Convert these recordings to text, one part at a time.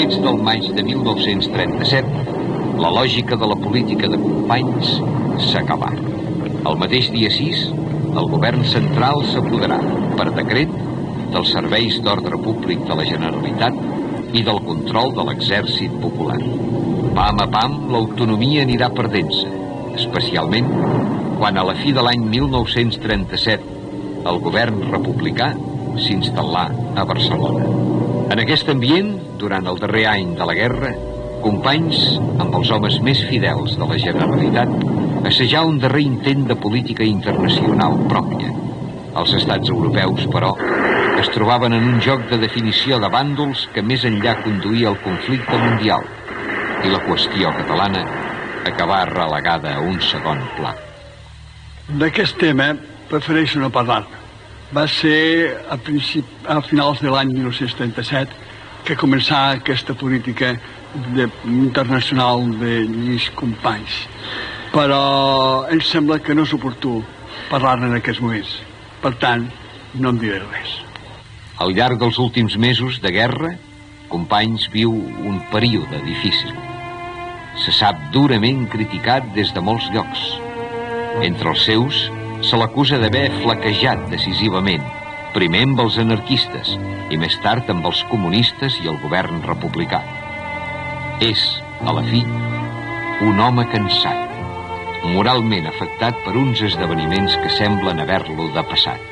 fets del maig de 1937, la lògica de la política de Companys s'acabà. El mateix dia 6, el govern central s'apoderà, per decret, dels serveis d'ordre públic de la Generalitat i del control de l'exèrcit popular. Pam a pam, l'autonomia anirà perdent-se, especialment quan a la fi de l'any 1937 el govern republicà s'instal·là a Barcelona. En aquest ambient, durant el darrer any de la guerra, Companys, amb els homes més fidels de la Generalitat, assajà un darrer intent de política internacional pròpia. Els estats europeus, però, es trobaven en un joc de definició de bàndols que més enllà conduïa al conflicte mundial, i la qüestió catalana acabà relegada a un segon pla. D'aquest tema prefereixo no parlar-ne. Va ser a finals de l'any 1937 que començà aquesta política internacional de Lluís Companys. Però em sembla que no és oportú parlar-ne en aquests moments. Per tant, no en diré res. Al llarg dels últims mesos de guerra, Companys viu un període difícil. Se sap durament criticat des de molts llocs. Entre els seus, se l'acusa d'haver flaquejat decisivament, primer amb els anarquistes i més tard amb els comunistes i el govern republicà. És, a la fi, un home cansat, moralment afectat per uns esdeveniments que semblen haver-lo depassat.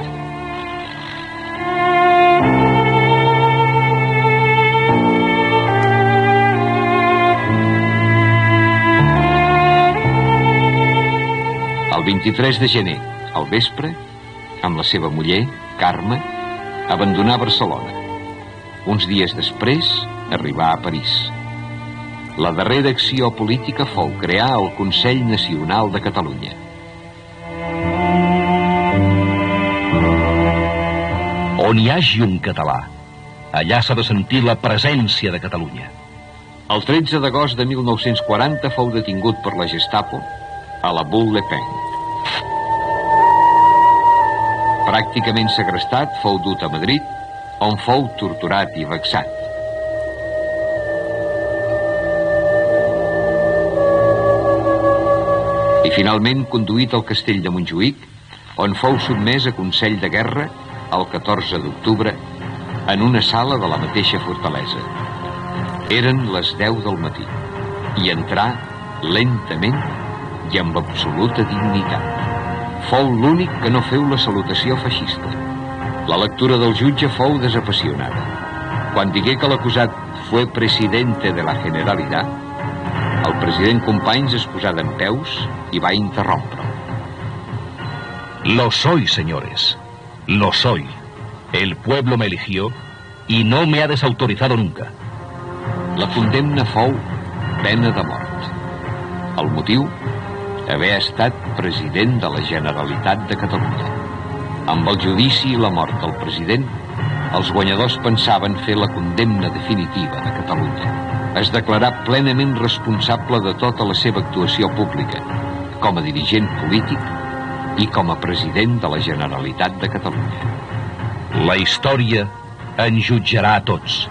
El 23 de gener, al vespre, amb la seva muller, Carme, abandonà Barcelona. Uns dies després, arribà a París. La darrera acció política fou crear el Consell Nacional de Catalunya. On hi hagi un català, allà s'ha de sentir la presència de Catalunya. El 13 d'agost de 1940 fou detingut per la Gestapo a la Bulle Le Pen. Pràcticament segrestat, fou dut a Madrid, on fou torturat i vexat. I finalment conduït al castell de Montjuïc, on fou sotmès a consell de guerra el 14 d'octubre en una sala de la mateixa fortalesa. Eren les 10 del matí i entrà lentament i amb absoluta dignitat. Fou l'únic que no feu la salutació feixista. La lectura del jutge fou desapassionada. Quan digué que l'acusat fue presidente de la Generalidad, el president Companys es posà dempeus i va interrompre. Lo soy, señores. Lo soy. El pueblo me eligió y no me ha desautorizado nunca. La condemna fou pena de mort. El motiu? Haver estat president de la Generalitat de Catalunya. Amb el judici i la mort del president, els guanyadors pensaven fer la condemna definitiva de Catalunya. Es declarà plenament responsable de tota la seva actuació pública, com a dirigent polític i com a president de la Generalitat de Catalunya. La història ens jutjarà a tots.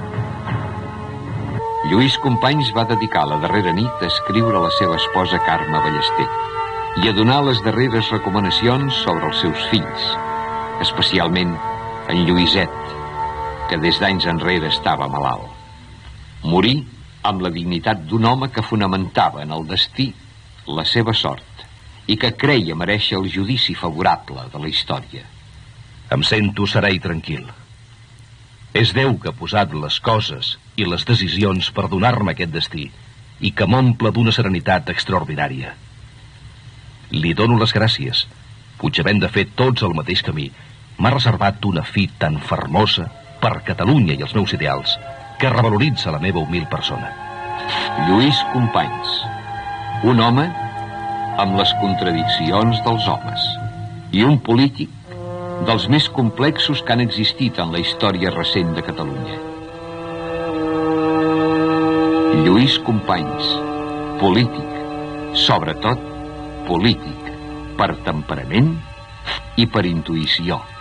Lluís Companys va dedicar la darrera nit a escriure a la seva esposa Carme Ballester i a donar les darreres recomanacions sobre els seus fills, especialment en Lluïset, que des d'anys enrere estava malalt. Morí amb la dignitat d'un home que fonamentava en el destí la seva sort i que creia merèixer el judici favorable de la història. Em sento serè i tranquil. És Déu que ha posat les coses i les decisions per donar-me aquest destí i que m'omple d'una serenitat extraordinària. Li dono les gràcies, potser havent de fer tots el mateix camí, m'ha reservat una fi tan fermosa per Catalunya i els meus ideals que revaloritza la meva humil persona. Lluís Companys, un home amb les contradiccions dels homes i un polític dels més complexos que han existit en la història recent de Catalunya. Lluís Companys, polític, sobretot polític, per temperament i per intuïció.